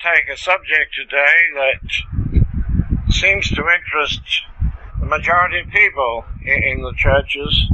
take a subject today that seems to interest the majority of people in the churches,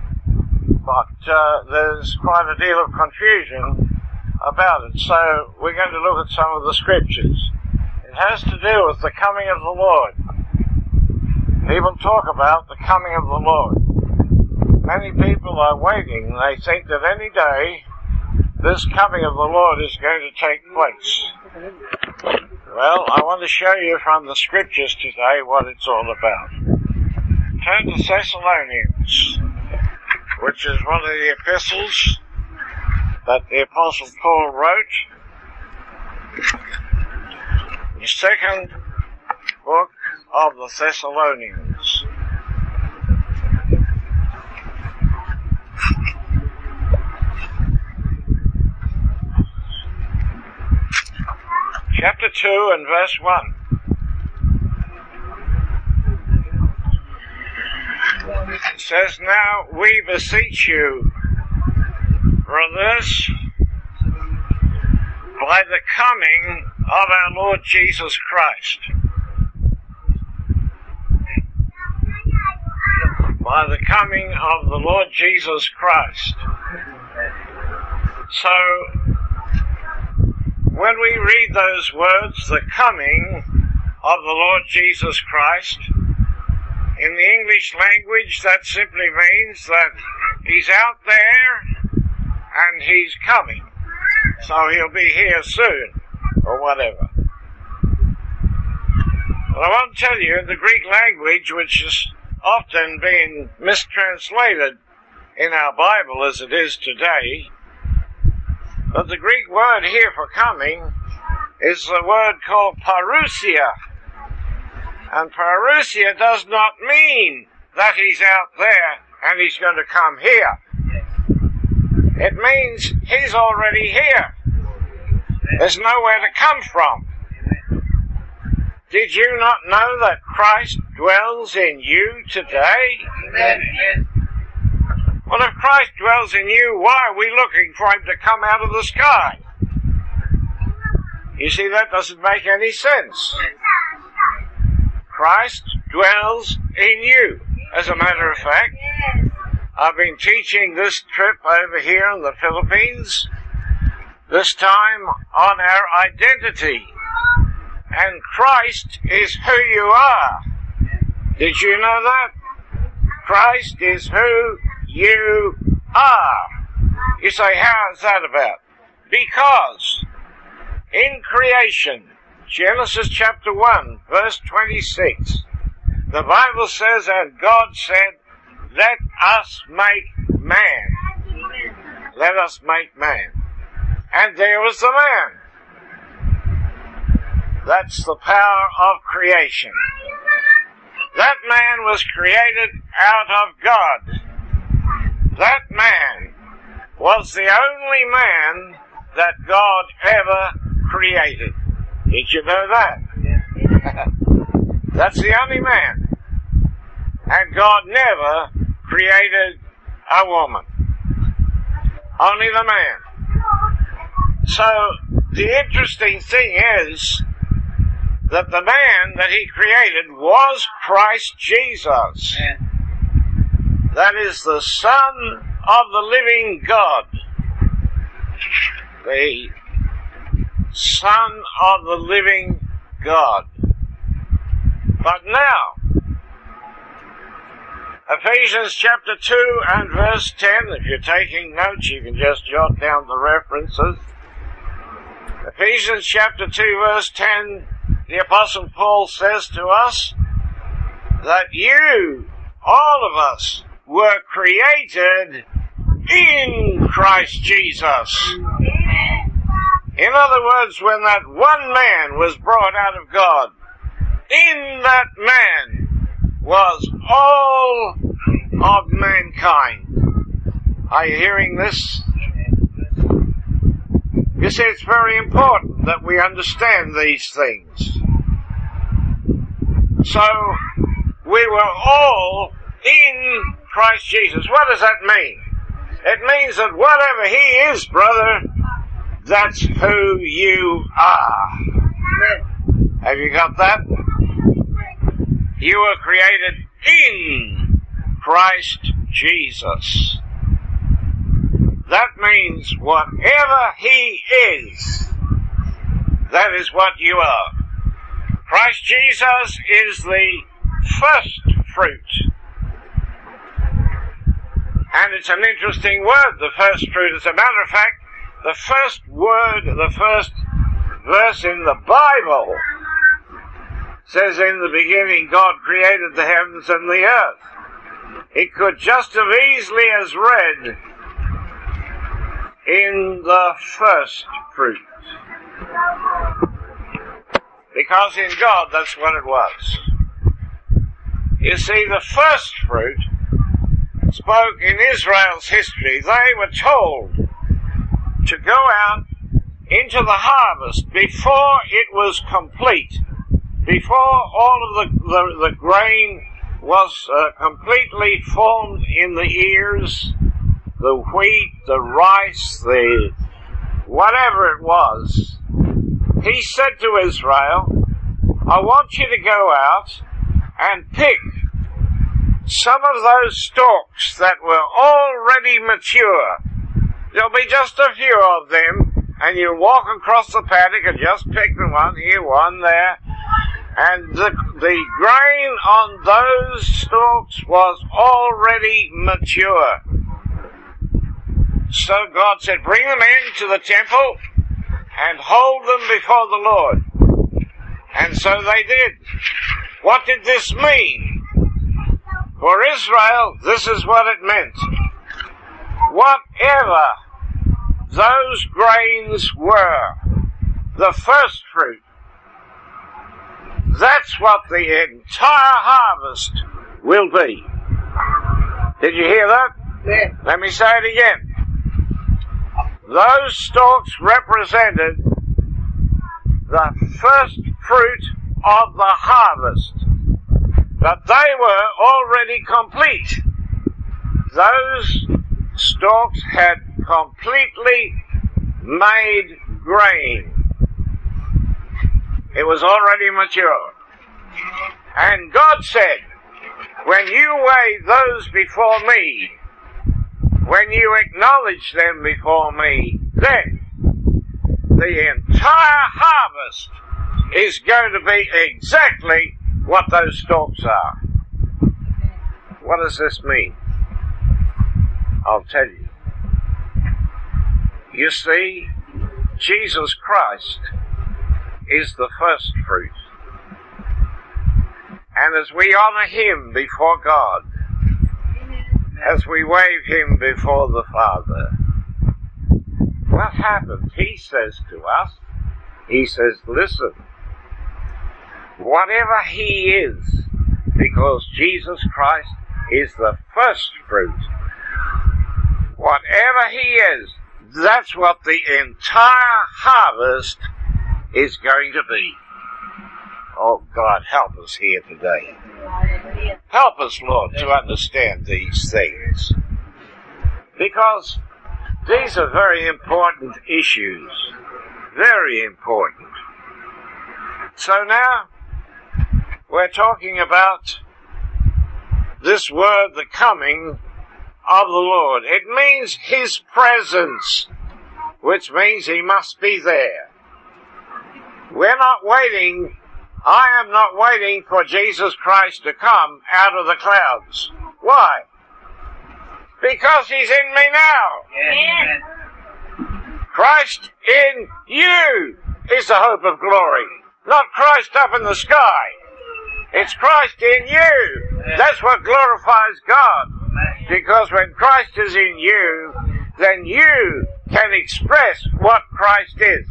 but there's quite a deal of confusion about it. So we're going to look at some of the scriptures. It has to do with the coming of the Lord. People talk about the coming of the Lord. Many people are waiting. They think that any day this coming of the Lord is going to take place. Well, I want to show you from the scriptures today what it's all about. Turn to Thessalonians, which is one of the epistles that the Apostle Paul wrote. The second book of the Thessalonians. Chapter 2 and verse 1. It says, "Now we beseech you, brothers, by the coming of our Lord Jesus Christ." By the coming of the Lord Jesus Christ. So, when we read those words, the coming of the Lord Jesus Christ, in the English language that simply means that He's out there and He's coming. So He'll be here soon, or whatever. But I want to tell you, in the Greek language, which is often been mistranslated in our Bible as it is today, but the Greek word here for coming is the word called parousia. And parousia does not mean that He's out there and He's going to come here. It means He's already here. There's nowhere to come from. Did you not know that Christ dwells in you today? Amen. Well, if Christ dwells in you, why are we looking for Him to come out of the sky? You see, that doesn't make any sense. Christ dwells in you. As a matter of fact, I've been teaching this trip over here in the Philippines, this time on our identity. And Christ is who you are. Did you know that? Christ is who you are. You say, how is that about? Because in creation, Genesis chapter 1, verse 26, the Bible says, "And God said, let us make man." Let us make man. And there was the man. That's the power of creation. That man was created out of God. That man was the only man that God ever created. Did you know that? That's the only man. And God never created a woman. Only the man. So, the interesting thing is that the man that He created was Christ Jesus. That is the Son of the living God. The Son of the living God. But now, Ephesians chapter 2 and verse 10, if you're taking notes, you can just jot down the references. Ephesians chapter 2 verse 10, the Apostle Paul says to us that you, all of us, were created in Christ Jesus. In other words, when that one man was brought out of God, in that man was all of mankind. Are you hearing this? You see, it's very important that we understand these things. So, we were all in Christ Jesus. What does that mean? It means that whatever He is, brother, that's who you are. Have you got that? You were created in Christ Jesus. That means whatever He is, that is what you are. Christ Jesus is the first fruit. And it's an interesting word, the first fruit. As a matter of fact, the first word, the first verse in the Bible says, in the beginning God created the heavens and the earth. It could just have easily as read, in the first fruit. Because in God, that's what it was. You see, the first fruit spoke in Israel's history. They were told to go out into the harvest before it was complete, before all of the grain was completely formed in the ears, the wheat, the rice, the whatever it was. He said to Israel, I want you to go out and pick some of those stalks that were already mature. There'll be just a few of them, and you walk across the paddock and just pick the one here, one there, and the grain on those stalks was already mature. So God said, bring them into the temple and hold them before the Lord. And so they did. What did this mean? For Israel, this is what it meant. Whatever those grains were, the first fruit, that's what the entire harvest will be. Did you hear that? Yeah. Let me say it again. Those stalks represented the first fruit of the harvest, but they were already complete. Those stalks had completely made grain. It was already mature. And God said, when you weigh those before me, when you acknowledge them before me, then the entire harvest is going to be exactly what those stalks are. What does this mean? I'll tell you. You see, Jesus Christ is the first fruit. And as we honor Him before God, as we wave Him before the Father, what happens? He says to us, He says, listen, whatever He is, because Jesus Christ is the first fruit, whatever He is, that's what the entire harvest is going to be. Oh God, help us here today. Help us, Lord, to understand these things. Because these are very important issues. Very important. So now, we're talking about this word, the coming of the Lord. It means His presence, which means He must be there. We're not waiting. I am not waiting for Jesus Christ to come out of the clouds. Why? Because He's in me now. Yes. Christ in you is the hope of glory. Not Christ up in the sky. It's Christ in you. That's what glorifies God. Because when Christ is in you, then you can express what Christ is.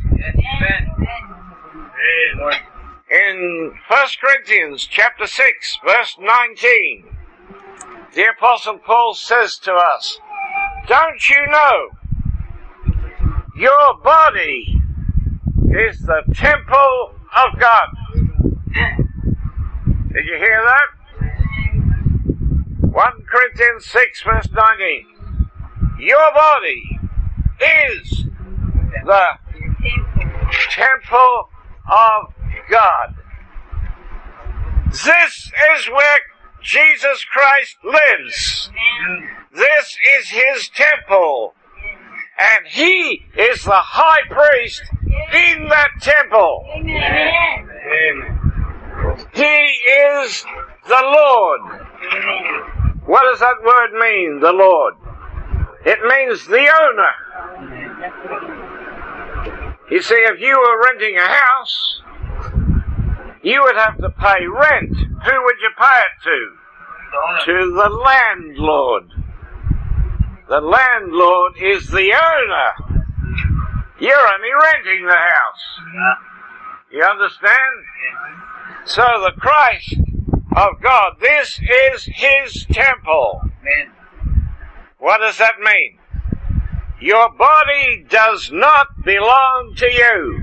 In 1 Corinthians chapter 6, verse 19, the Apostle Paul says to us, don't you know your body is the temple of God? Did you hear that? 1 Corinthians 6, verse 19. Your body is the temple of God. This is where Jesus Christ lives. This is His temple. And He is the high priest in that temple. He is the Lord. What does that word mean, the Lord? It means the owner. You see, if you were renting a house, you would have to pay rent. Who would you pay it to? To the landlord. The landlord is the owner. You're only renting the house. You understand? So the Christ of God, this is His temple. What does that mean? Your body does not belong to you.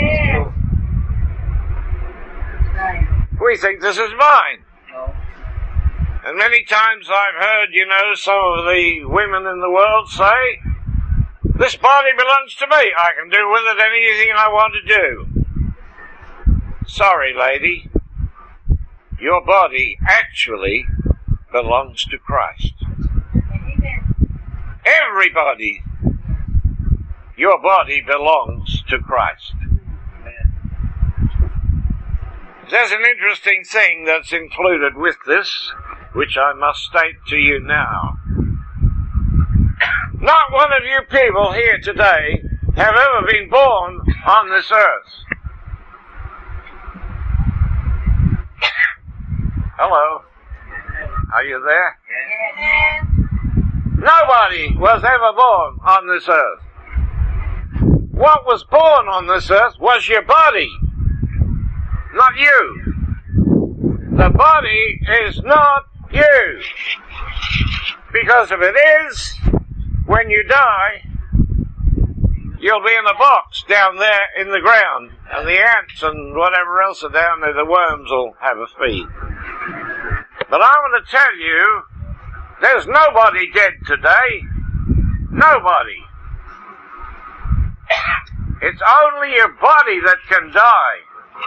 We think this is mine. And many times I've heard, some of the women in the world say, this body belongs to me. I can do with it anything I want to do. Sorry, lady. Your body actually belongs to Christ. Everybody, your body belongs to Christ. There's an interesting thing that's included with this, which I must state to you now. Not one of you people here today have ever been born on this earth. Hello? Are you there? Nobody was ever born on this earth. What was born on this earth was your body, not you. The body is not you. Because if it is, when you die, you'll be in a box down there in the ground, and the ants and whatever else are down there, the worms will have a feed. But I want to tell you, there's nobody dead today. Nobody. It's only your body that can die.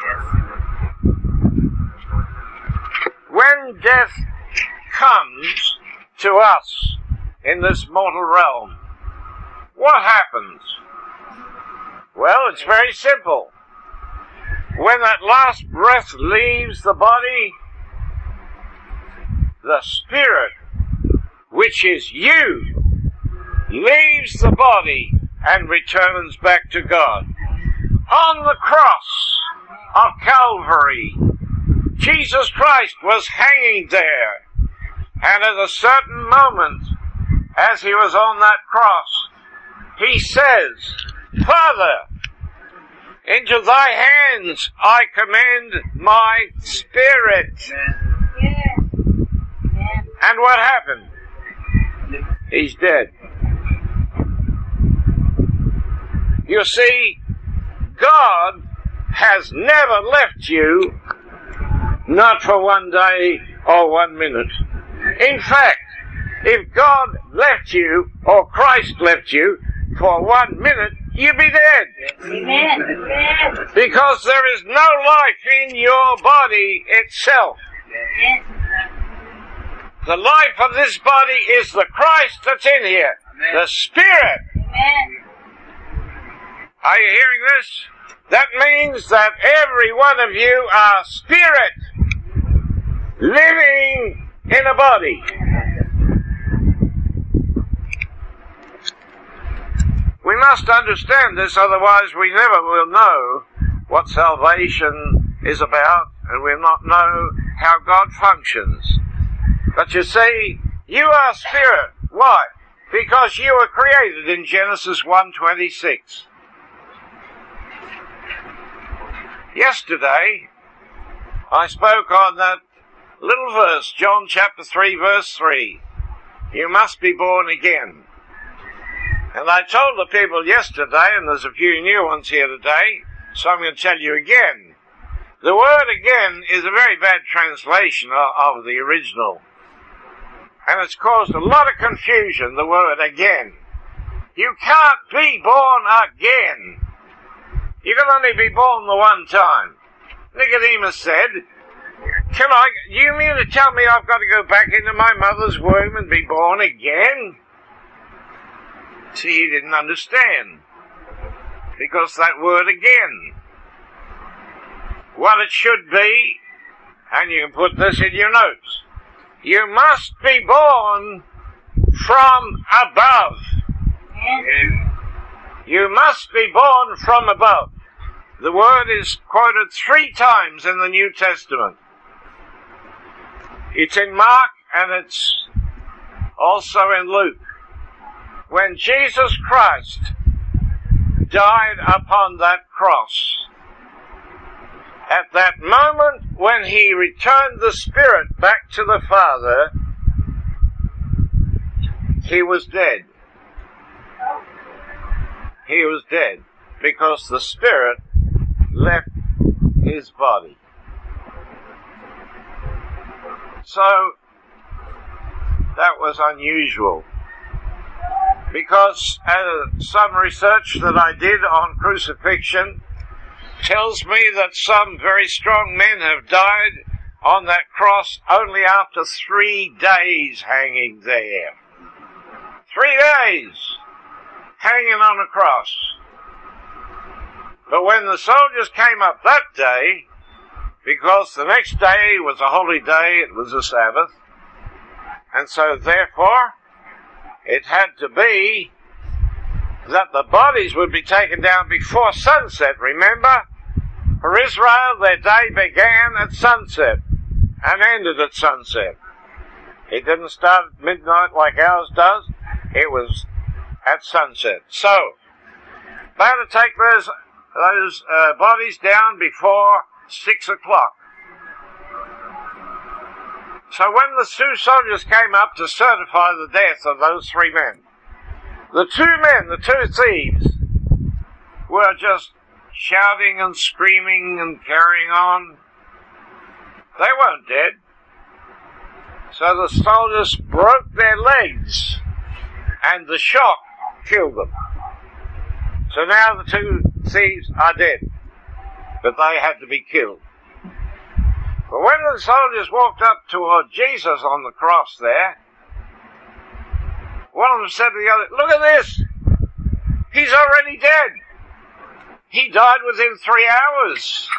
When death comes to us in this mortal realm, what happens? Well, it's very simple. When that last breath leaves the body, the spirit, which is you, leaves the body and returns back to God. On the cross of Calvary, Jesus Christ was hanging there, and at a certain moment, as He was on that cross, He says, Father, into Thy hands I commend my spirit. And what happened? He's dead. You see, God has never left you, not for one day or 1 minute. In fact, if God left you, or Christ left you, for 1 minute, you'd be dead. Amen. Because there is no life in your body itself. The life of this body is the Christ that's in here. Amen. The Spirit. Amen. Are you hearing this? That means that every one of you are spirit living in a body. We must understand this, otherwise we never will know what salvation is about, and we'll not know how God functions. But you see, you are spirit. Why? Because you were created in Genesis 1:26. Yesterday, I spoke on that little verse, John chapter 3, verse 3. You must be born again. And I told the people yesterday, and there's a few new ones here today, so I'm going to tell you again. The word again is a very bad translation of the original. And it's caused a lot of confusion, the word again. You can't be born again. You can only be born the one time. Nicodemus said, you mean to tell me I've got to go back into my mother's womb and be born again? See, he didn't understand. Because that word again, what it should be, and you can put this in your notes, you must be born from above. You must be born from above. The word is quoted 3 times in the New Testament. It's in Mark and it's also in Luke. When Jesus Christ died upon that cross, at that moment when he returned the Spirit back to the Father, he was dead. He was dead because the Spirit left his body. So, that was unusual. Because some research that I did on crucifixion tells me that some very strong men have died on that cross only after 3 days hanging there. 3 days hanging on a cross. But when the soldiers came up that day, because the next day was a holy day, it was a Sabbath, and so therefore it had to be that the bodies would be taken down before sunset. Remember, for Israel their day began at sunset and ended at sunset. It didn't start at midnight like ours does. It was at sunset. So, they had to take those bodies down before 6 o'clock. So when the 2 soldiers came up to certify the death of those 3 men, the 2 thieves, were just shouting and screaming and carrying on. They weren't dead. So the soldiers broke their legs, and the shock killed them. So now the 2 thieves are dead, but they had to be killed. But when the soldiers walked up toward Jesus on the cross there, one of them said to the other, "Look at this! He's already dead! He died within 3 hours!"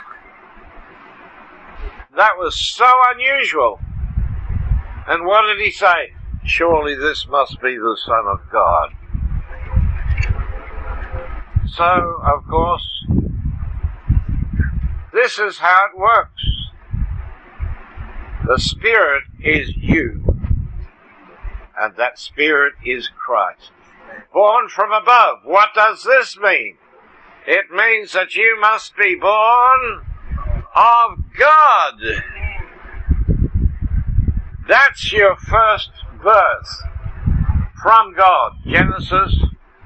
That was so unusual. And what did he say? "Surely this must be the Son of God." So, of course, this is how it works. The Spirit is you, and that Spirit is Christ. Born from above. What does this mean? It means that you must be born of God. That's your first birth from God. Genesis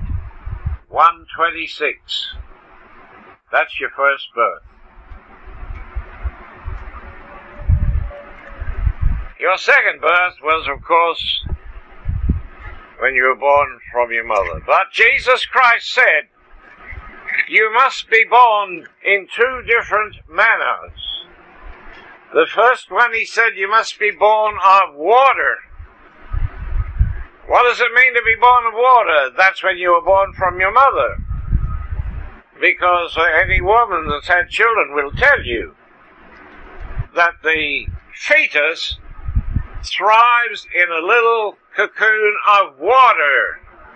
1:26. That's your first birth. Your second birth was, of course, when you were born from your mother. But Jesus Christ said, you must be born in 2 different manners. The first one, he said, you must be born of water. What does it mean to be born of water? That's when you were born from your mother. Because any woman that's had children will tell you that the fetus thrives in a little cocoon of water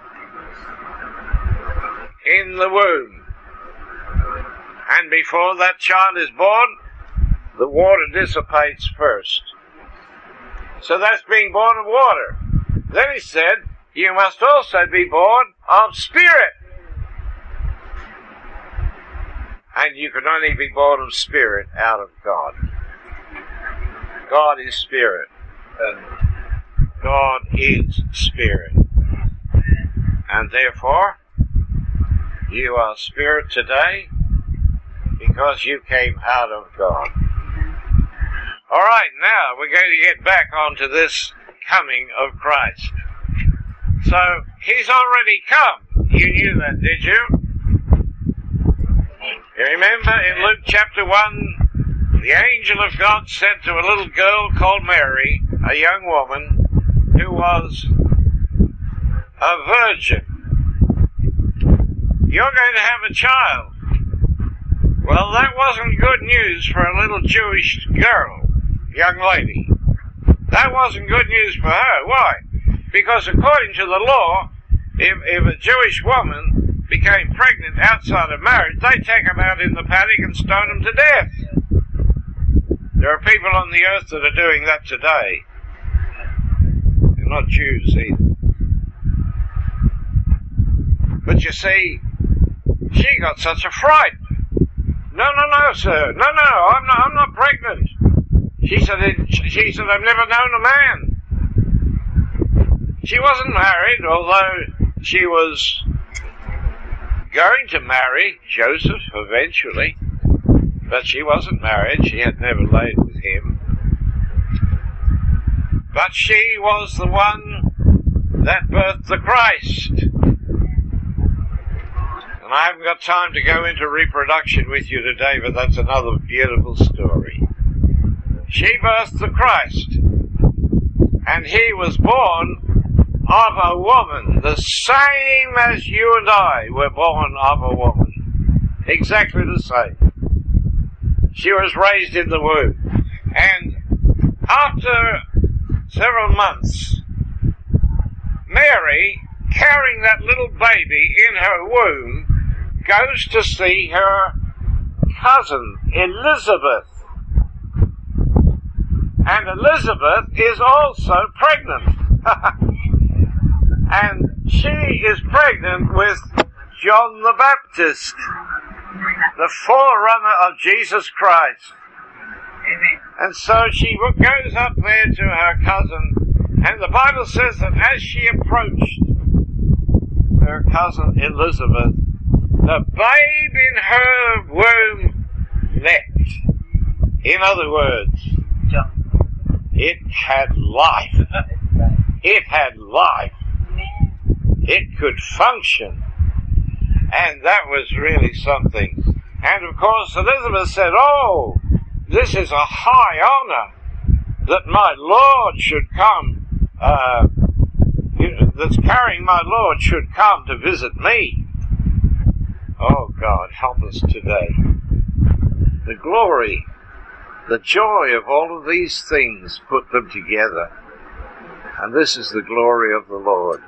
in the womb. And before that child is born, the water dissipates first. So that's being born of water. Then he said, you must also be born of Spirit. And you can only be born of Spirit out of God. God is Spirit. And God is Spirit. And therefore, you are Spirit today because you came out of God. Alright, now we're going to get back onto this coming of Christ. So, He's already come. You knew that, did you? You remember in Luke chapter 1, the angel of God said to a little girl called Mary, a young woman, who was a virgin, "You're going to have a child." Well, that wasn't good news for a little Jewish girl, young lady. That wasn't good news for her. Why? Because according to the law, if a Jewish woman became pregnant outside of marriage, they take them out in the paddock and stone them to death. There are people on the earth that are doing that today. They're not Jews either. But you see, she got such a fright. "No, sir. No, I'm not pregnant." She said, "I've never known a man." She wasn't married, although she was going to marry Joseph eventually. But she wasn't married. She had never laid with him. But she was the one that birthed the Christ. And I haven't got time to go into reproduction with you today, but that's another beautiful story. She birthed the Christ, and he was born of a woman, the same as you and I were born of a woman. Exactly the same. She was raised in the womb. And after several months, Mary, carrying that little baby in her womb, goes to see her cousin, Elizabeth. And Elizabeth is also pregnant. And she is pregnant with John the Baptist, the forerunner of Jesus Christ. And so she goes up there to her cousin, and the Bible says that as she approached her cousin Elizabeth, the babe in her womb leapt. In other words, it had life. It had life. It could function. And that was really something. And of course Elizabeth said, "Oh, this is a high honor that my Lord should come, that's carrying my Lord should come to visit me." Oh God, help us today. The glory, the joy of all of these things, put them together. And this is the glory of the Lord.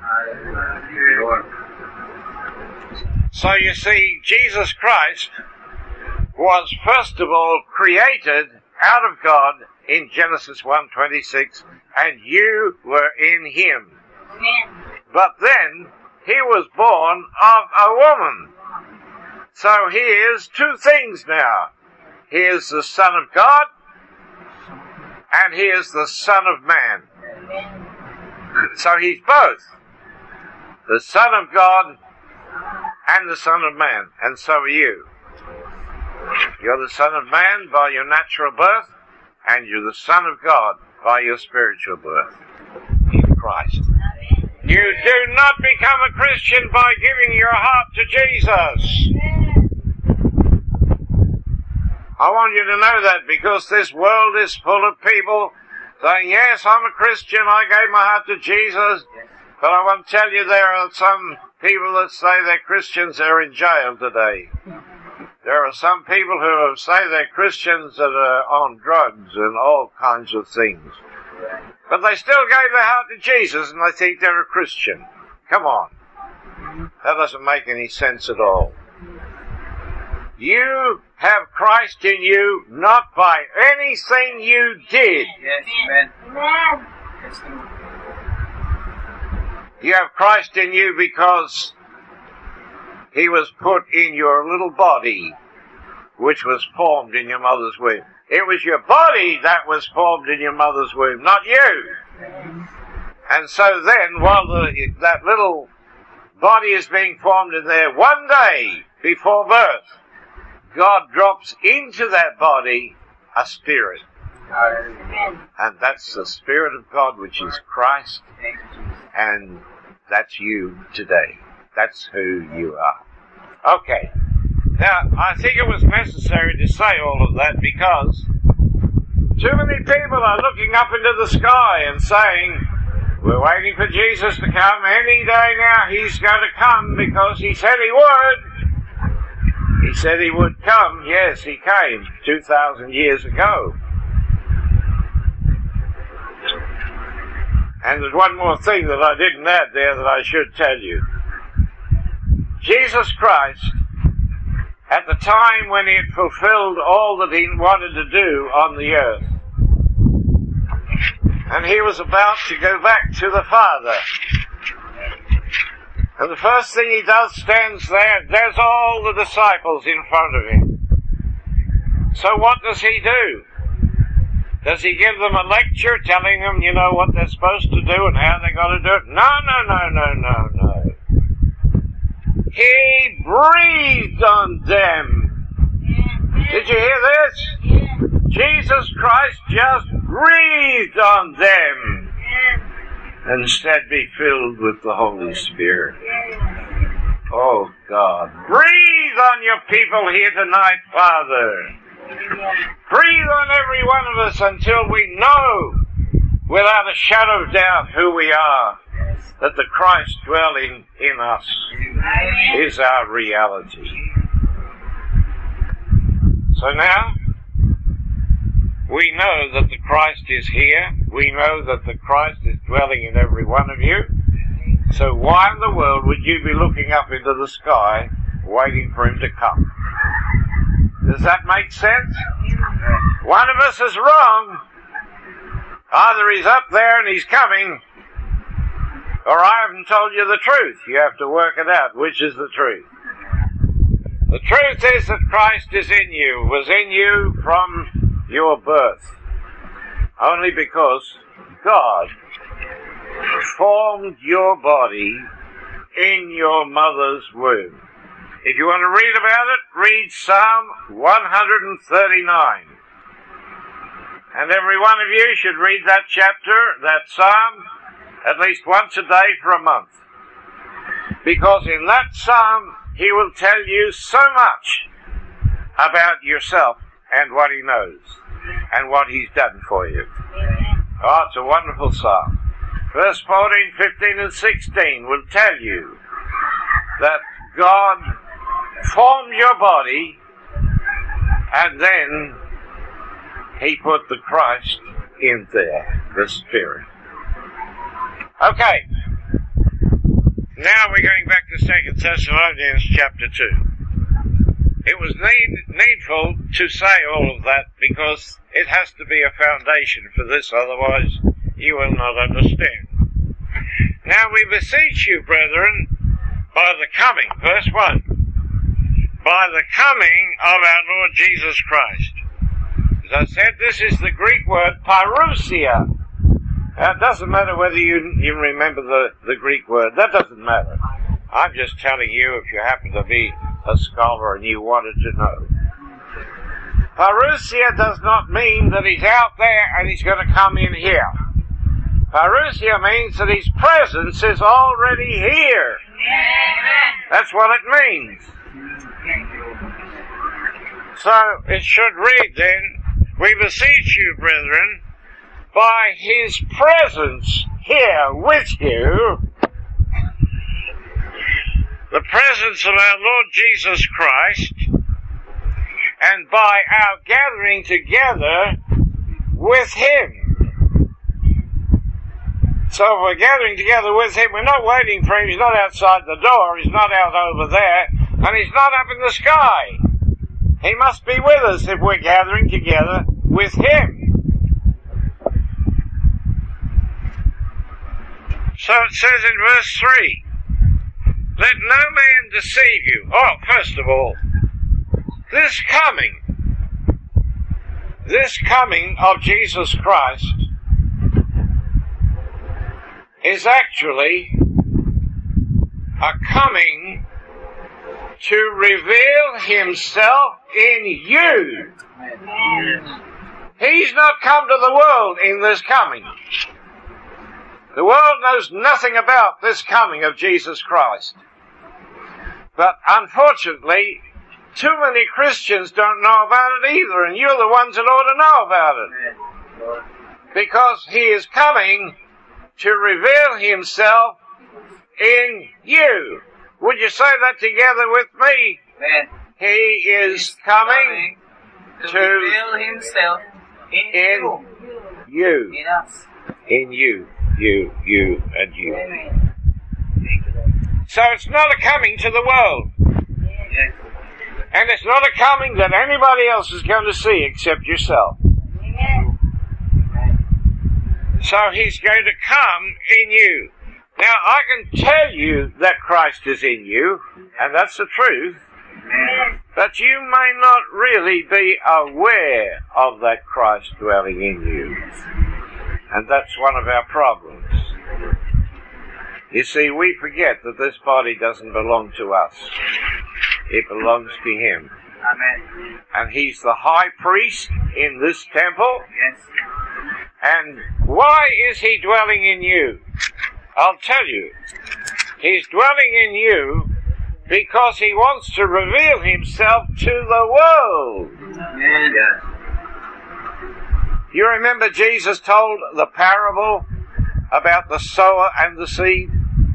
So you see, Jesus Christ was first of all created out of God in Genesis 1:26, and you were in him. But then he was born of a woman. So he is two things now. He is the Son of God, and he is the Son of Man. So he's both the Son of God and the Son of Man, and so are you. You're the Son of Man by your natural birth, and you're the Son of God by your spiritual birth in Christ. You do not become a Christian by giving your heart to Jesus. I want you to know that, because this world is full of people saying, "Yes, I'm a Christian, I gave my heart to Jesus," but I want to tell you there are some people that say they're Christians, they're in jail today. There are some people who say they're Christians that are on drugs and all kinds of things. But they still gave their heart to Jesus and they think they're a Christian. Come on. That doesn't make any sense at all. You have Christ in you not by anything you did. Yes, amen. You have Christ in you because he was put in your little body, which was formed in your mother's womb. It was your body that was formed in your mother's womb, not you. And so then, while that little body is being formed in there, one day before birth, God drops into that body a spirit. And that's the Spirit of God, which is Christ. And that's you today. That's who you are. Okay. Now, I think it was necessary to say all of that because Too many people are looking up into the sky and saying, we're waiting for Jesus to come. Any day now he's going to come because he said he would. He said he would come. Yes, he came 2,000 years ago. And there's one more thing that I didn't add there that I should tell you. Jesus Christ, at the time when he had fulfilled all that he wanted to do on the earth, and he was about to go back to the Father, and the first thing he does, stands there, there's all the disciples in front of him. So what does he do? Does he give them a lecture telling them, you know, what they're supposed to do and how they're going to do it? No. He breathed on them. Did you hear this? Jesus Christ just breathed on them and said, be filled with the Holy Spirit. Oh God, breathe on your people here tonight, Father. Breathe on every one of us until we know without a shadow of doubt who we are, that the Christ dwelling in us is our reality. So now, we know that the Christ is here. We know that the Christ is dwelling in every one of you. So why in the world would you be looking up into the sky waiting for him to come? Does that make sense? One of us is wrong. Either he's up there and he's coming, or I haven't told you the truth. You have to work it out. Which is the truth? The truth is that Christ is in you, was in you from your birth. Only because God formed your body in your mother's womb. If you want to read about it, read Psalm 139. And every one of you should read that chapter, that psalm, at least once a day for a month. Because in that psalm, he will tell you so much about yourself and what he knows and what he's done for you. Oh, it's a wonderful psalm. Verse 14, 15 and 16 will tell you that God formed your body and then he put the Christ in there, the Spirit. Okay. Now we're going back to 2 Thessalonians chapter 2. It was needful to say all of that because it has to be a foundation for this, otherwise you will not understand. Now we beseech you, brethren, by the coming, verse 1, by the coming of our Lord Jesus Christ. As I said, this is the Greek word parousia. Now, it doesn't matter whether you remember the Greek word. That doesn't matter. I'm just telling you if you happen to be a scholar and you wanted to know. Parousia does not mean that he's out there and he's going to come in here. Parousia means that his presence is already here. That's what it means. So it should read then, we beseech you, brethren, by his presence here with you, the presence of our Lord Jesus Christ, and by our gathering together with him. So if we're gathering together with him, we're not waiting for him. He's not outside the door. He's not out over there. And he's not up in the sky. He must be with us if we're gathering together with him. So it says in verse 3, let no man deceive you. Oh, first of all, this coming of Jesus Christ is actually a coming to reveal himself in you. He's not come to the world in this coming. The world knows nothing about this coming of Jesus Christ. But unfortunately, too many Christians don't know about it either, and you're the ones that ought to know about it. Because He is coming to reveal Himself in you. Would you say that together with me? Amen. He is coming to reveal Himself in you. In us. In you, and you. Amen. So it's not a coming to the world. Yes. And it's not a coming that anybody else is going to see except yourself. Amen. So He's going to come in you. Now, I can tell you that Christ is in you, and that's the truth, but you may not really be aware of that Christ dwelling in you. And that's one of our problems. You see, we forget that this body doesn't belong to us. It belongs to Him. Amen. And He's the high priest in this temple. Yes. And why is He dwelling in you? I'll tell you. He's dwelling in you because He wants to reveal Himself to the world. Amen. Yes. You remember Jesus told the parable about the sower and the seed?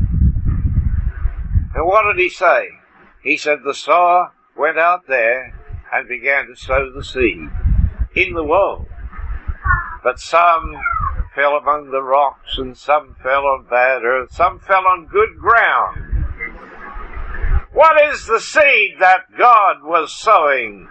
And what did He say? He said the sower went out there and began to sow the seed in the world. But some fell among the rocks, and some fell on bad earth, some fell on good ground. What is the seed that God was sowing?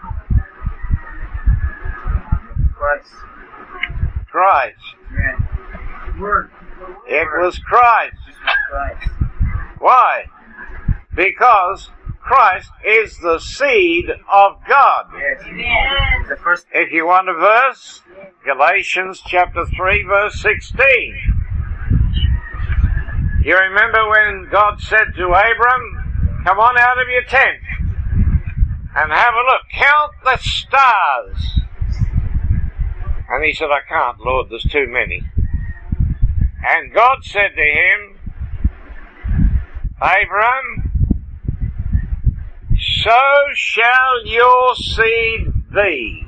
Christ. Christ. Amen. Word. It was Christ. Christ. Why? Because Christ is the seed of God. Yes. Amen. The first. If you want a verse, Galatians chapter 3 verse 16. You remember when God said to Abram, come on out of your tent and have a look, count the stars. And he said, I can't, Lord, there's too many. And God said to him, Abram, so shall your seed be.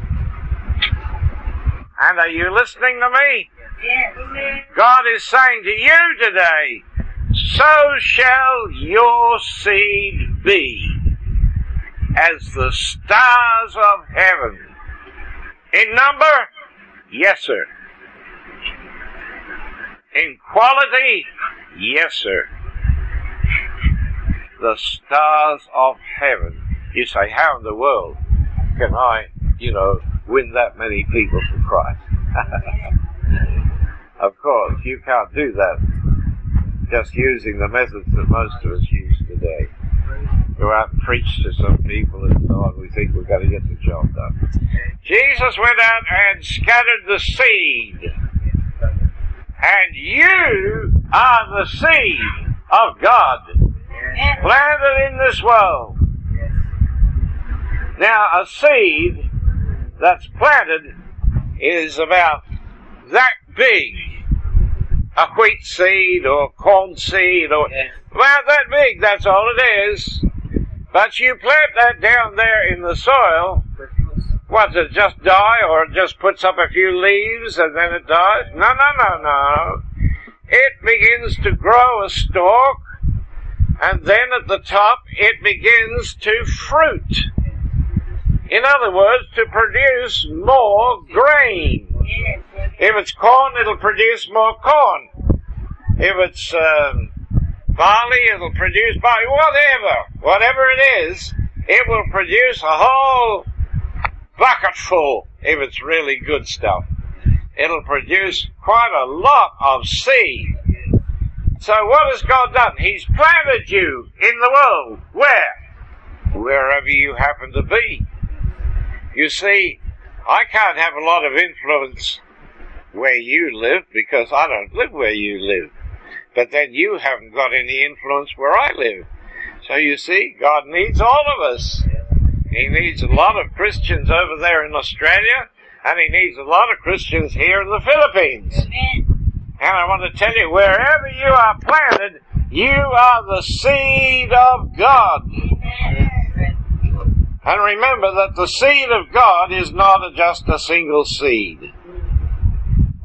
And are you listening to me? Yes. God is saying to you today, so shall your seed be as the stars of heaven. In number? Yes, sir. In quality? Yes, sir. The stars of heaven. You say, how in the world can I, win that many people for Christ? Of course, you can't do that just using the methods that most of us use today. Go out and preach to some people and so on. We think we've got to get the job done. Jesus went out and scattered the seed. And you are the seed of God, planted in this world. Now, a seed that's planted is about that big. A wheat seed or corn seed or about that big, that's all it is. But you plant that down there in the soil, what, does it just die or it just puts up a few leaves and then it dies? No. It begins to grow a stalk, and then at the top it begins to fruit. In other words, to produce more grain. If it's corn, it'll produce more corn. If it's barley, it'll produce barley. Whatever it is, it will produce a whole bucket full if it's really good stuff. It'll produce quite a lot of seed. So what has God done? He's planted you in the world. Where? Wherever you happen to be. You see, I can't have a lot of influence where you live because I don't live where you live. But then you haven't got any influence where I live. So you see, God needs all of us. He needs a lot of Christians over there in Australia, and He needs a lot of Christians here in the Philippines. And I want to tell you, wherever you are planted, you are the seed of God. And remember that the seed of God is not just a single seed.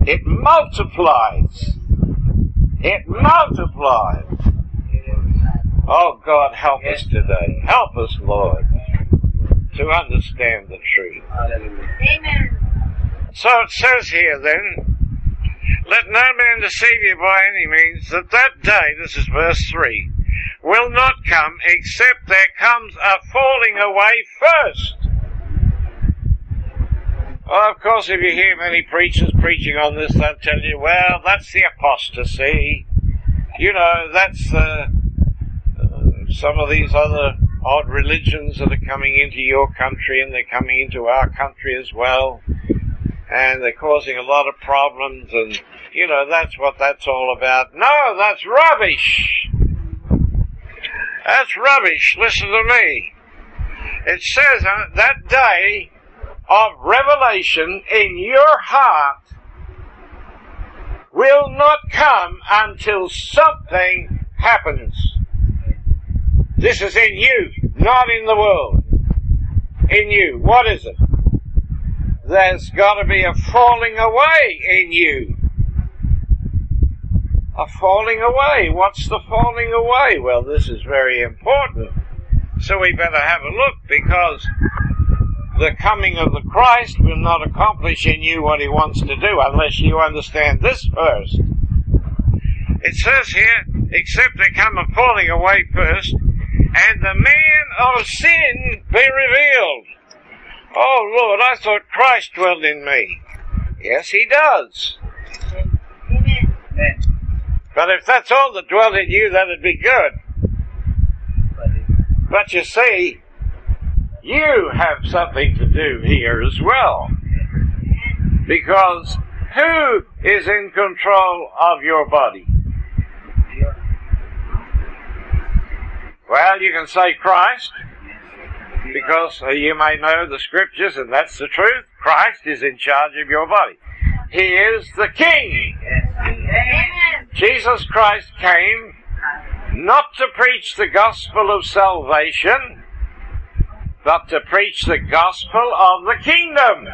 It multiplies. It multiplies. Oh God, help us today. Help us, Lord, to understand the truth. Amen. So it says here then, let no man deceive you by any means, that day, this is verse 3, will not come except there comes a falling away first. Well, of course, if you hear many preachers preaching on this, they'll tell you, well, that's the apostasy. You know, that's some of these other odd religions that are coming into your country, and they're coming into our country as well. And they're causing a lot of problems, and, you know, that's what that's all about. No, that's rubbish. That's rubbish. Listen to me. It says that day of revelation in your heart will not come until something happens. This is in you, not in the world. In you. What is it? There's got to be a falling away in you. A falling away. What's the falling away? Well, this is very important. So we better have a look, because the coming of the Christ will not accomplish in you what he wants to do unless you understand this first. It says here, except there come a falling away first, and the man of sin be revealed. Oh Lord, I thought Christ dwelled in me. Yes, he does. Amen. But if that's all that dwelled in you, that'd be good. But you see, you have something to do here as well. Because who is in control of your body? Well, you can say Christ, because you may know the scriptures, and that's the truth. Christ is in charge of your body. He is the King. Amen. Jesus Christ came not to preach the gospel of salvation, but to preach the gospel of the kingdom.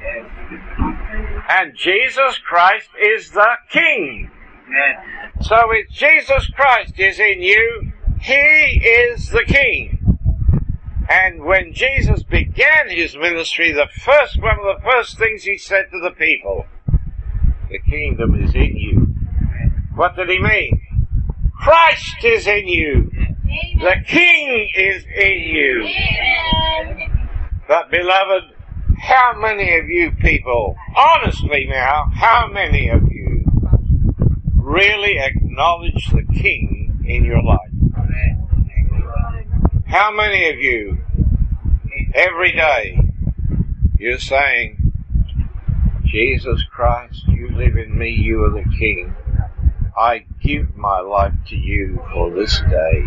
And Jesus Christ is the King. So if Jesus Christ is in you, he is the King. And when Jesus began his ministry, one of the first things he said to the people, the kingdom is in you. What did he mean? Christ is in you. The King is in you. But beloved, how many of you people, honestly now, how many of you really acknowledge the King in your life? How many of you, every day, you're saying, Jesus Christ, you live in me, you are the King. I give my life to you for this day.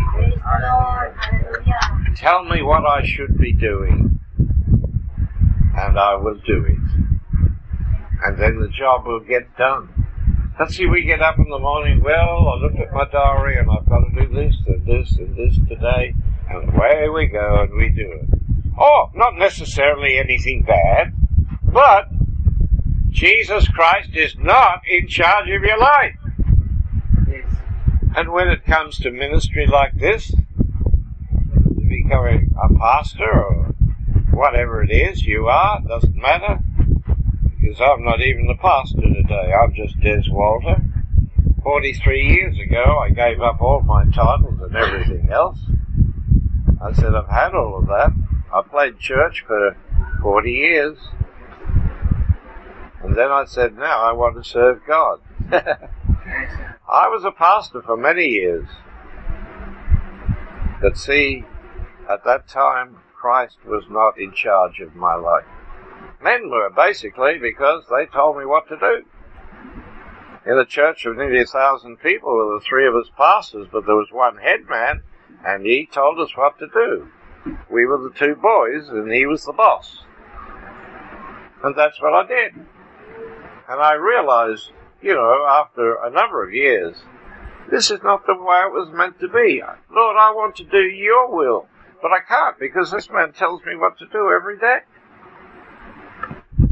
Tell me what I should be doing, and I will do it. And then the job will get done. But see, we get up in the morning, well, I look at my diary, and I've got to do this and this and this today, and away we go and we do it. Oh, not necessarily anything bad, but Jesus Christ is not in charge of your life. And when it comes to ministry like this, to becoming a pastor or whatever it is you are, it doesn't matter, because I'm not even the pastor today. I'm just Des Walter. 43 years ago, I gave up all my titles and everything else. I said, I've had all of that. I played church for 40 years. And then I said, now I want to serve God. I was a pastor for many years. But see, at that time, Christ was not in charge of my life. Men were, basically, because they told me what to do. In a church of nearly 1,000 people, there were 3 of us pastors, but there was one head man, and he told us what to do. We were the 2 boys, and he was the boss. And that's what I did. And I realized, after a number of years, this is not the way it was meant to be. Lord, I want to do your will, but I can't, because this man tells me what to do every day.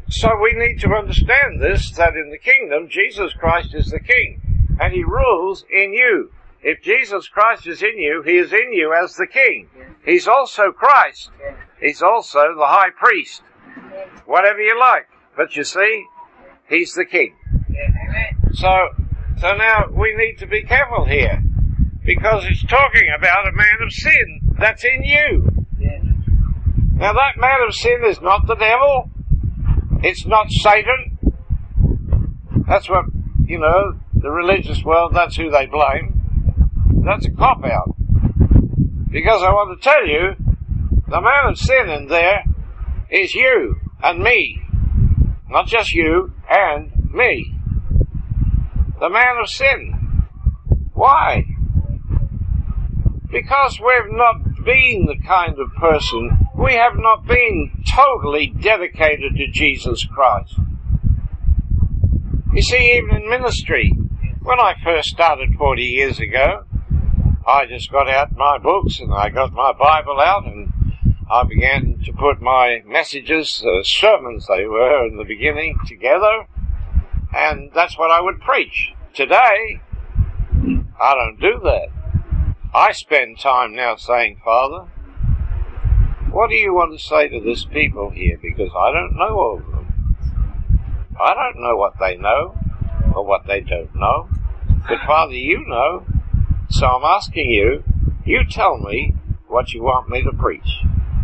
So we need to understand this, that in the kingdom, Jesus Christ is the king, and he rules in you. If Jesus Christ is in you, he is in you as the king. He's also Christ. He's also the high priest. Whatever you like. But you see, he's the king. So now we need to be careful here, because it's talking about a man of sin that's in you. Now that man of sin is not the devil. It's not Satan. That's what, the religious world, that's who they blame. That's a cop-out. Because I want to tell you, the man of sin in there is you and me. Not just you and me. The man of sin. Why? Because we've not been the kind of person, we have not been totally dedicated to Jesus Christ. You see, even in ministry, when I first started 40 years ago, I just got out my books and I got my Bible out and I began to put my messages, sermons they were in the beginning, together, and that's what I would preach. Today, I don't do that. I spend time now saying, Father, what do you want to say to this people here? Because I don't know all of them. I don't know what they know or what they don't know. But Father, you know. So I'm asking you, you tell me what you want me to preach.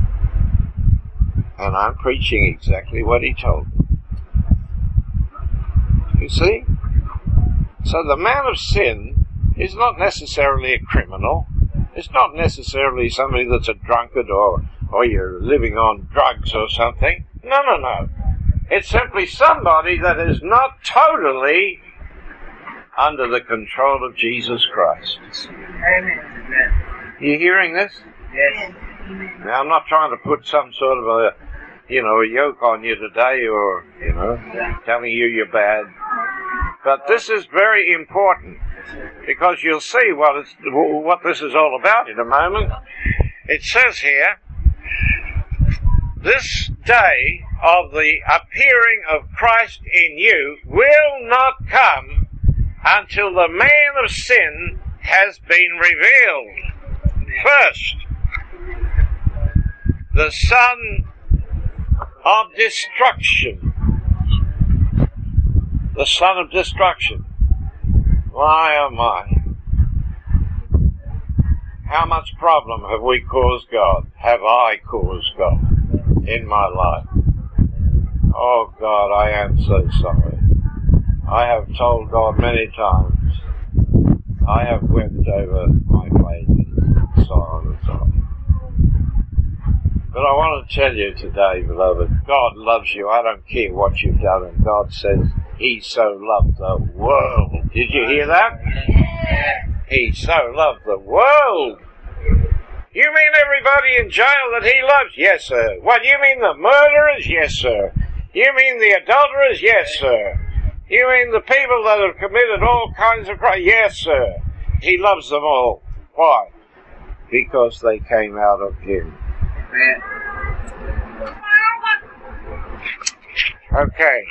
And I'm preaching exactly what he told me. You see? So the man of sin is not necessarily a criminal. It's not necessarily somebody that's a drunkard or you're living on drugs or something. No. It's simply somebody that is not totally under the control of Jesus Christ. Amen. You hearing this? Yes. Now, I'm not trying to put some sort of a yoke on you today or, telling you you're bad. But this is very important, because you'll see what this is all about in a moment. It says here, this day of the appearing of Christ in you will not come until the man of sin has been revealed. First, the son of destruction. The son of destruction. My, oh my. How much problem have we caused God? Have I caused God in my life? Oh God, I am so sorry. I have told God many times. I have wept over my failures, and so on and so on. But I want to tell you today, beloved, God loves you. I don't care what you've done. And God says he so loved the world. Did you hear that? He so loved the world. You mean everybody in jail that he loves? Yes, sir. What, you mean the murderers? Yes, sir. You mean the adulterers? Yes, sir. You mean the people that have committed all kinds of crimes? Yes, sir. He loves them all. Why? Because they came out of him. Okay.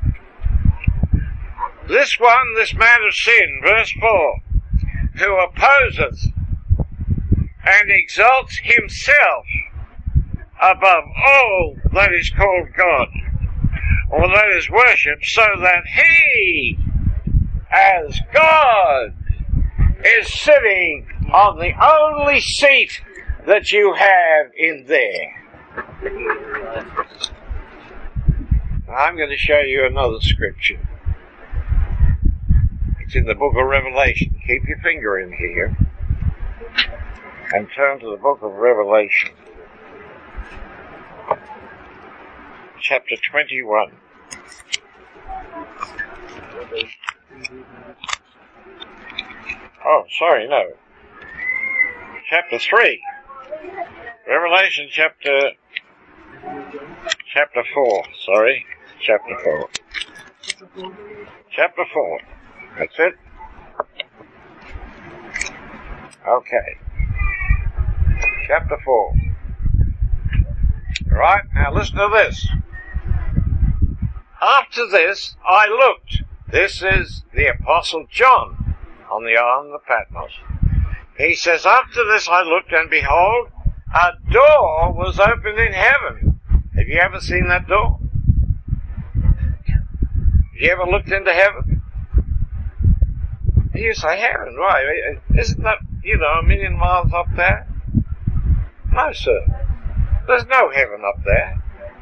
This man of sin, verse 4, who opposeth and exalts himself above all that is called God, or that is worshipped, so that he, as God, is sitting on the only seat that you have in there. I'm going to show you another scripture. It's in the book of Revelation. Keep your finger in here and turn to the book of Revelation, chapter 21. Oh, sorry, no. Chapter 3. Revelation chapter 4, sorry. Chapter 4. Chapter 4. That's it? Okay. Chapter 4. Right, now listen to this. After this, I looked. This is the Apostle John on the island of Patmos. He says, after this I looked, and behold, a door was opened in heaven. Have you ever seen that door? Have you ever looked into heaven? You say heaven, why? Isn't that, a million miles up there? No, sir. There's no heaven up there.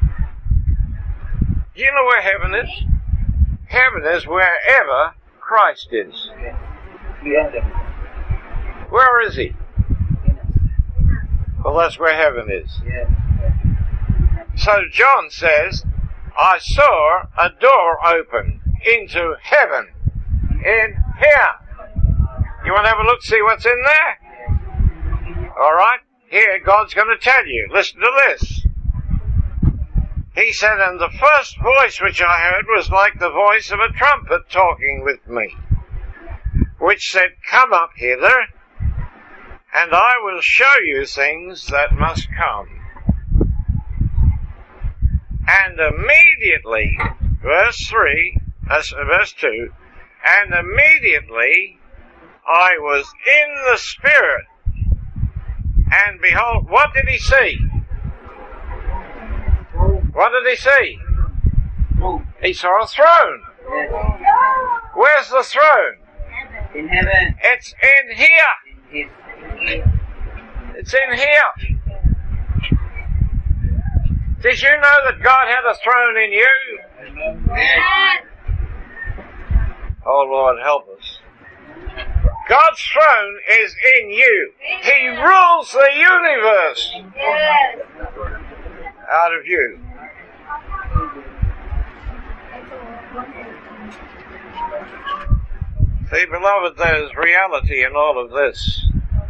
Do you know where heaven is? Heaven is wherever Christ is. Where is he? Well, that's where heaven is. So John says, I saw a door open into heaven in here. You want to have a look, see what's in there? All right. Here, God's going to tell you. Listen to this. He said, and the first voice which I heard was like the voice of a trumpet talking with me, which said, come up hither, and I will show you things that must come. And immediately, verse 2, and immediately I was in the Spirit, and behold, what did he see? What did he see? He saw a throne. Where's the throne? In heaven. It's in here. It's in here. Did you know that God had a throne in you? Oh Lord, help us. God's throne is in you. He rules the universe out of you. See, beloved, there's reality in all of this.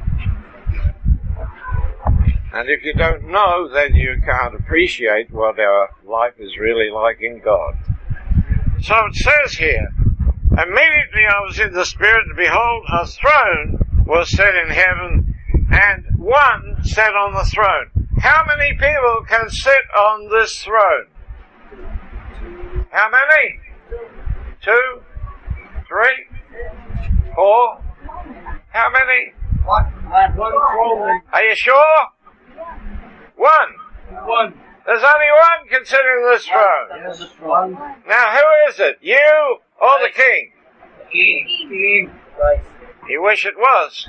And if you don't know, then you can't appreciate what our life is really like in God. So it says here, immediately I was in the Spirit, and behold, a throne was set in heaven, and one sat on the throne. How many people can sit on this throne? How many? 2, 3, 4? How many? One. Are you sure? One. There's only one considering this throne. Now who is it? You or the king? King. You wish it was.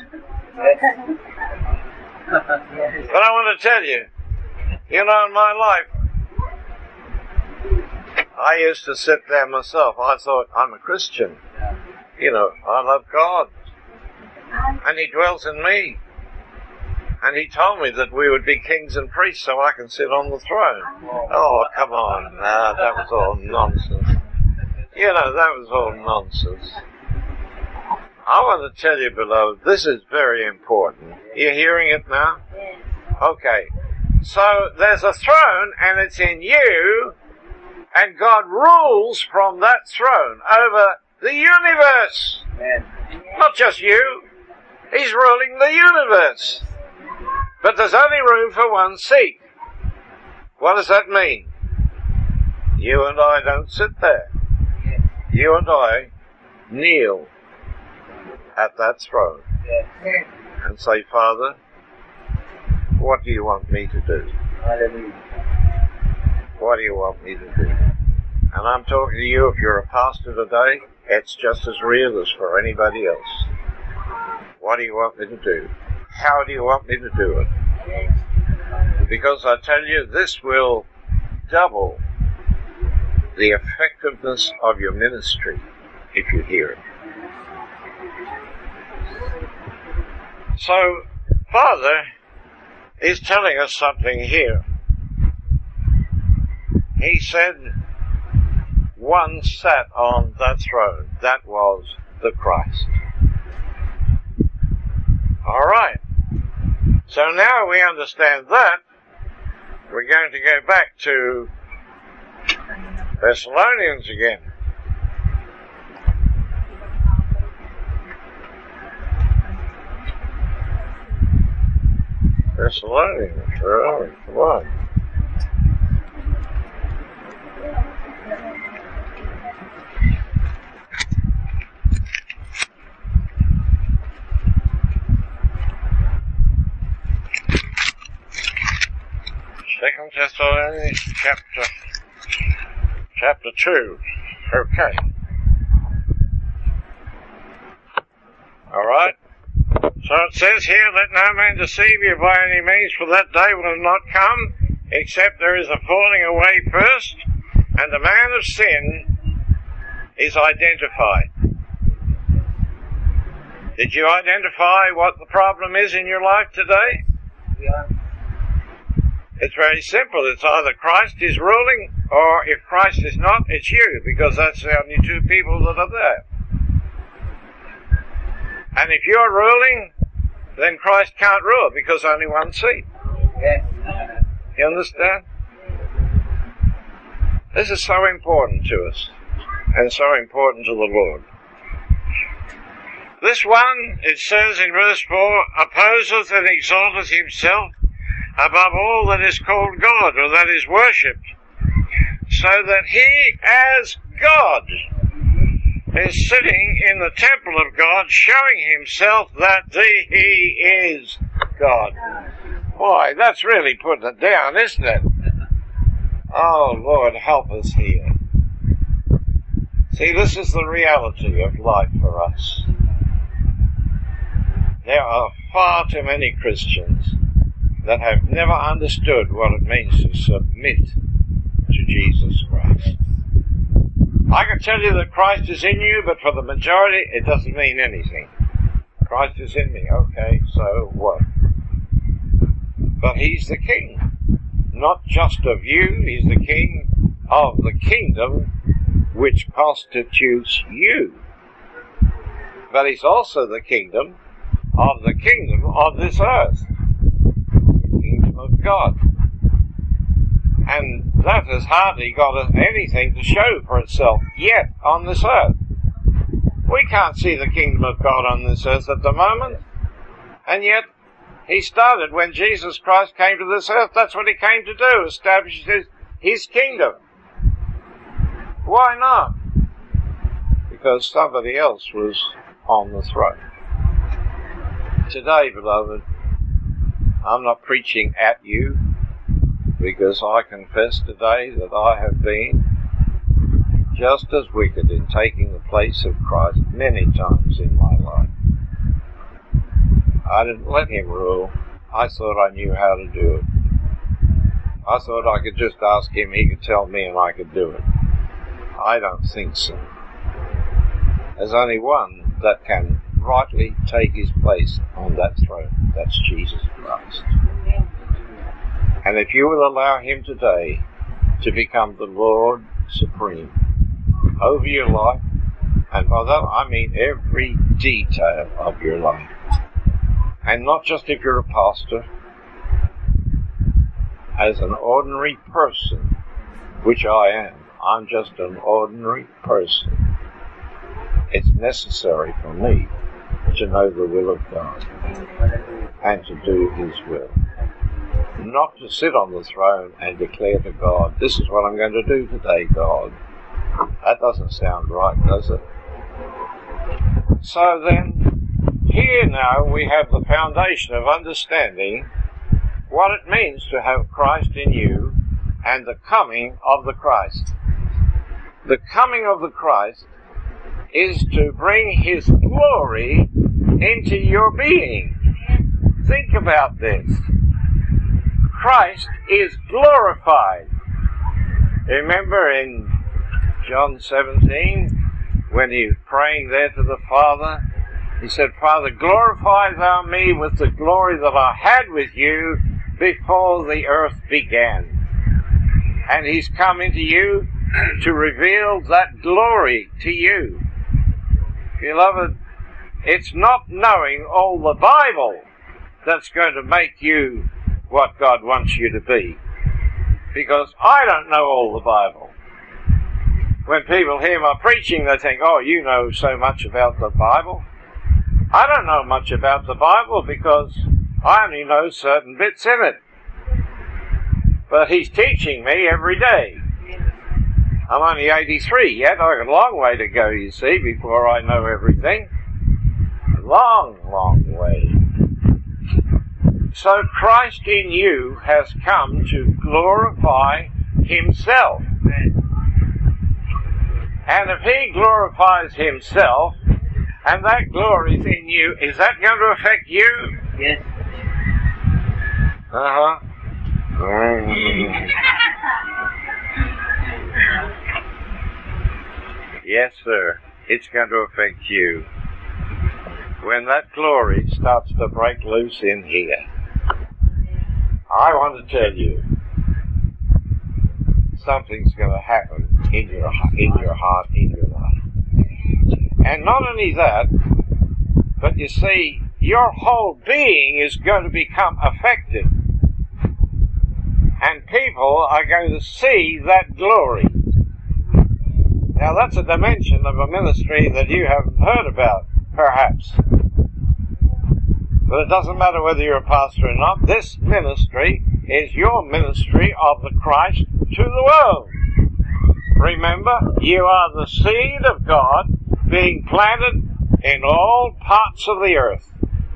But I want to tell you, in my life, I used to sit there myself. I thought, I'm a Christian. I love God. And he dwells in me. And he told me that we would be kings and priests so I can sit on the throne. Oh, come on. That was all nonsense. That was all nonsense. I want to tell you, beloved, this is very important. You're hearing it now? Okay. So there's a throne and it's in you, and God rules from that throne over the universe. Not just you. He's ruling the universe. But there's only room for one seat. What does that mean? You and I don't sit there. You and I kneel at that throne and say, Father, what do you want me to do? What do you want me to do? And I'm talking to you, if you're a pastor today, it's just as real as for anybody else. What do you want me to do? How do you want me to do it? Because I tell you, this will double the effectiveness of your ministry if you hear it. So, Father is telling us something here. He said, one sat on that throne. That was the Christ. All right. So now we understand that. We're going to go back to Thessalonians again. Thessalonians, where are we? Come on. 2 Thessalonians chapter 2. Okay. Alright. So it says here, let no man deceive you by any means, for that day will not come, except there is a falling away first, and the man of sin is identified. Did you identify what the problem is in your life today? Yeah. It's very simple. It's either Christ is ruling, or if Christ is not, it's you, because that's the only two people that are there. And if you're ruling, then Christ can't rule, because only one seat. Yes. You understand? This is so important to us, and so important to the Lord. This one, it says in verse 4, opposeth and exalteth himself above all that is called God, or that is worshipped, so that he, as God, is sitting in the temple of God, showing himself that he is God. Boy, that's really putting it down, isn't it? Oh, Lord, help us here. See, this is the reality of life for us. There are far too many Christians that have never understood what it means to submit to Jesus Christ. I can tell you that Christ is in you, but for the majority, it doesn't mean anything. Christ is in me, okay, so what? But he's the King, not just of you, he's the King of the kingdom which constitutes you. But he's also the kingdom of this earth, the kingdom of God. And that has hardly got anything to show for itself yet on this earth. We can't see the kingdom of God on this earth at the moment, and yet he started when Jesus Christ came to this earth. That's what he came to do, establish his kingdom. Why not? Because somebody else was on the throne. Today, beloved, I'm not preaching at you, because I confess today that I have been just as wicked in taking the place of Christ many times in my life. I didn't let him rule. I thought I knew how to do it. I thought I could just ask him, he could tell me, and I could do it. I don't think so. There's only one that can rightly take his place on that throne. That's Jesus Christ. And if you will allow him today to become the Lord supreme over your life, and by that I mean every detail of your life, and not just if you're a pastor, as an ordinary person, which I am. I'm just an ordinary person. It's necessary for me to know the will of God and to do his will. Not to sit on the throne and declare to God, this is what I'm going to do today, God. That doesn't sound right, does it? So then, here now we have the foundation of understanding what it means to have Christ in you and the coming of the Christ. The coming of the Christ is to bring his glory into your being. Think about this. Christ is glorified. Remember in John 17, when he was praying there to the Father, he said, Father, glorify thou me with the glory that I had with you before the earth began. And he's come into you to reveal that glory to you. Beloved, it's not knowing all the Bible that's going to make you what God wants you to be. Because I don't know all the Bible. When people hear my preaching, they think, oh, you know so much about the Bible. I don't know much about the Bible because I only know certain bits in it. But he's teaching me every day. I'm only 83 yet. I've got a long way to go, you see, before I know everything. A long, long way. So Christ in you has come to glorify himself. And if he glorifies himself, and that glory is in you, is that going to affect you? Yes. Uh-huh. Yes, sir. It's going to affect you. When that glory starts to break loose in here, I want to tell you, something's going to happen in your heart, in your life. And not only that, but you see, your whole being is going to become affected. And people are going to see that glory. Now that's a dimension of a ministry that you haven't heard about, perhaps. But it doesn't matter whether you're a pastor or not. This ministry is your ministry of the Christ to the world. Remember, you are the seed of God being planted in all parts of the earth.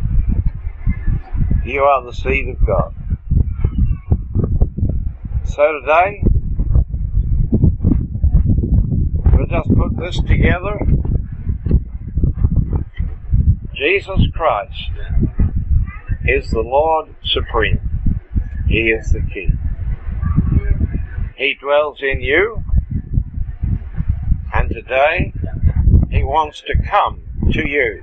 You are the seed of God. So today, we'll just put this together. Jesus Christ is the Lord Supreme. He is the King. He dwells in you, and today he wants to come to you.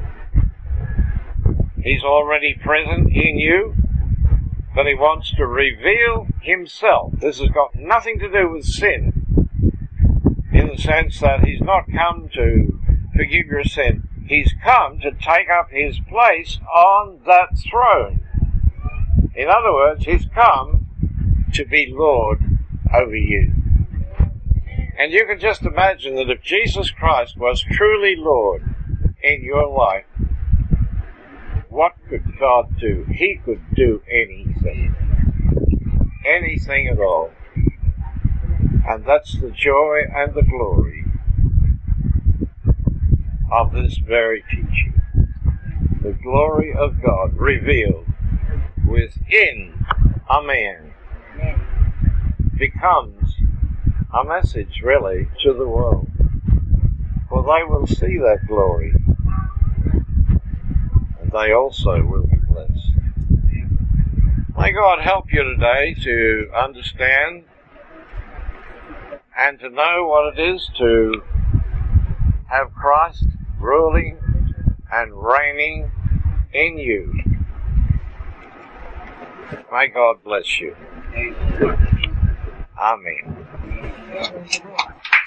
He's already present in you, but he wants to reveal himself. This has got nothing to do with sin, in the sense that he's not come to forgive your sin. He's come to take up his place on that throne. In other words, he's come to be Lord over you. And you can just imagine that if Jesus Christ was truly Lord in your life, what could God do? He could do anything. Anything at all. And that's the joy and the glory of this very teaching. The glory of God revealed within a man becomes a message, really, to the world. For they will see that glory, and they also will be blessed. May God help you today to understand and to know what it is to have Christ ruling and reigning in you. May God bless you. Amen.